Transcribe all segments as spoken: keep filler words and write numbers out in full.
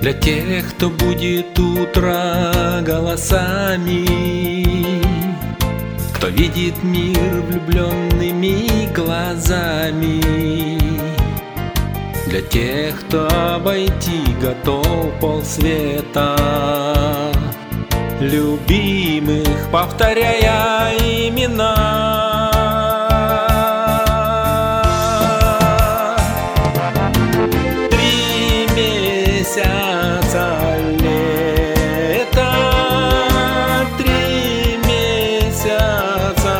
Для тех, кто будет утро голосами, кто видит мир влюбленными глазами, для тех, кто обойти готов полсвета, любимых, повторяя имена. Три месяца лета, три месяца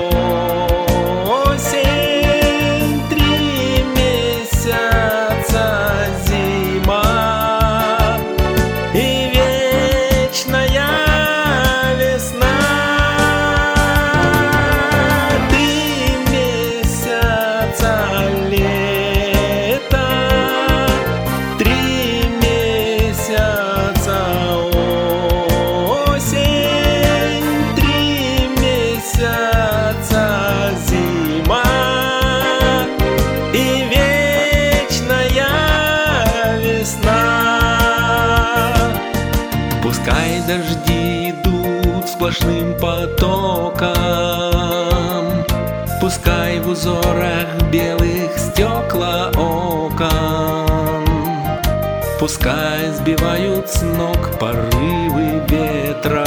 осень, три месяца зима и вечная весна. Три месяца лета, три месяца осень, три месяца зима и вечная весна. Пускай дожди идут сплошным потоком, пускай в узорах белых стекла окон, пускай сбивают с ног порывы ветра,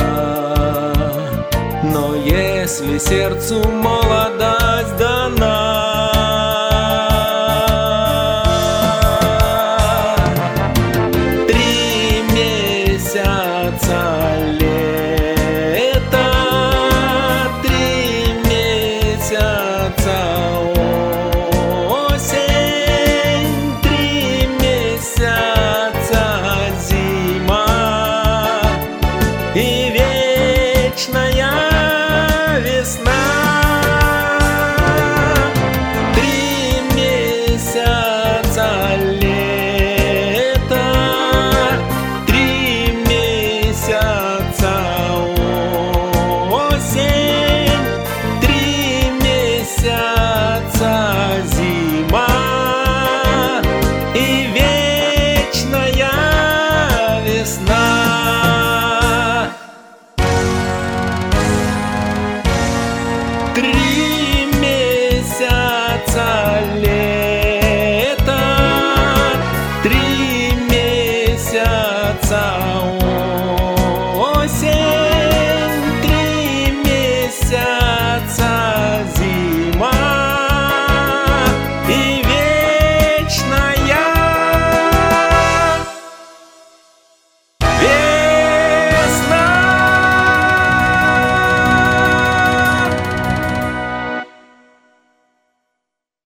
но если сердцу молодость дана, три месяца лета, три месяца осень, три месяца зима и вечная весна. Три месяца лета, три месяца осень, три месяца